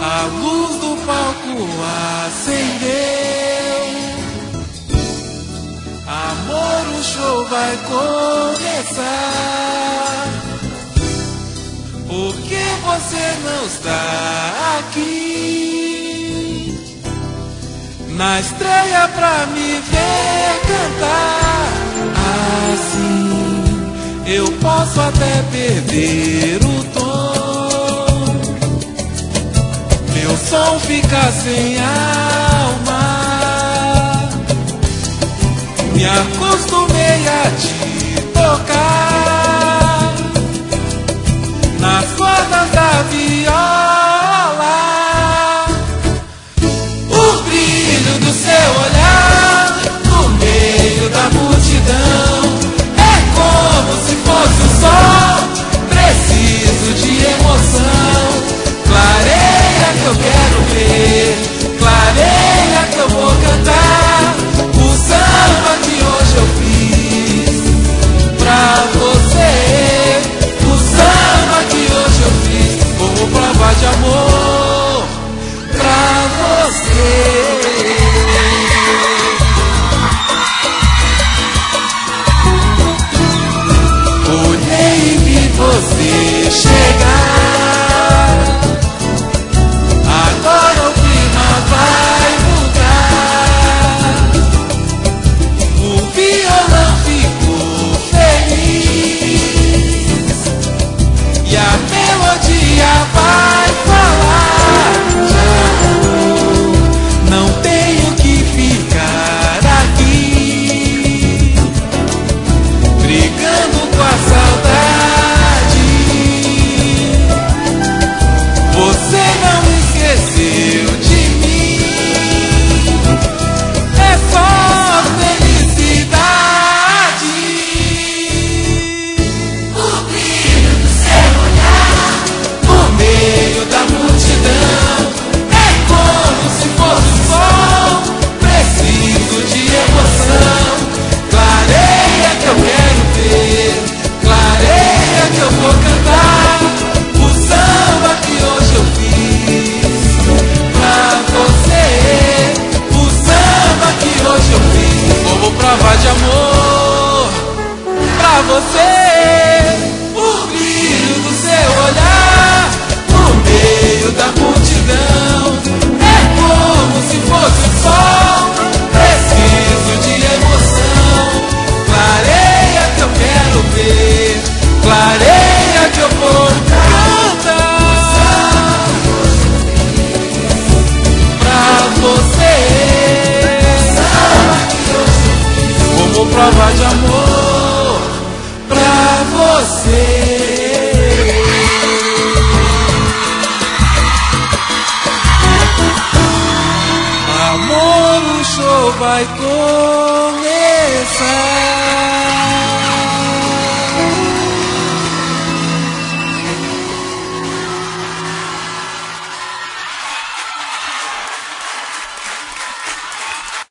A luz do palco acendeu. Amor, o show vai começar. Por que você não está aqui na estreia pra me ver cantar? Assim eu posso até perder o tom, meu som fica sem alma. Me acostumei a te tocar nas cordas da viola. O brilho do seu olhar no meio da multidão é como se fosse o sol. Preciso de emoção. Clareia que eu quero ver, clareia que eu vou cantar o samba que hoje eu fiz pra você. O samba que hoje eu fiz, como prova de amor pra você. Olhei e vi você chegar. Agora o clima vai mudar. O violão ficou feliz e a melodia vai falar. Já não tenho que ficar aqui brigando com a saudade. Você não esqueceu de mim. É só felicidade. O brilho do seu olhar no meio da multidão é como se fosse o sol. Preciso de emoção. Clareia que eu quero ver, clareia que eu vou cantar o samba que hoje eu fiz pra você. O samba que hoje eu fiz como prova de amor pra você. O brilho do seu olhar no meio da multidão é como se fosse o sol. Preciso de emoção. Clareia que eu quero ver, clareia que eu vou cantar pra você. Como prova de amor pra você. Amor, o show vai começar.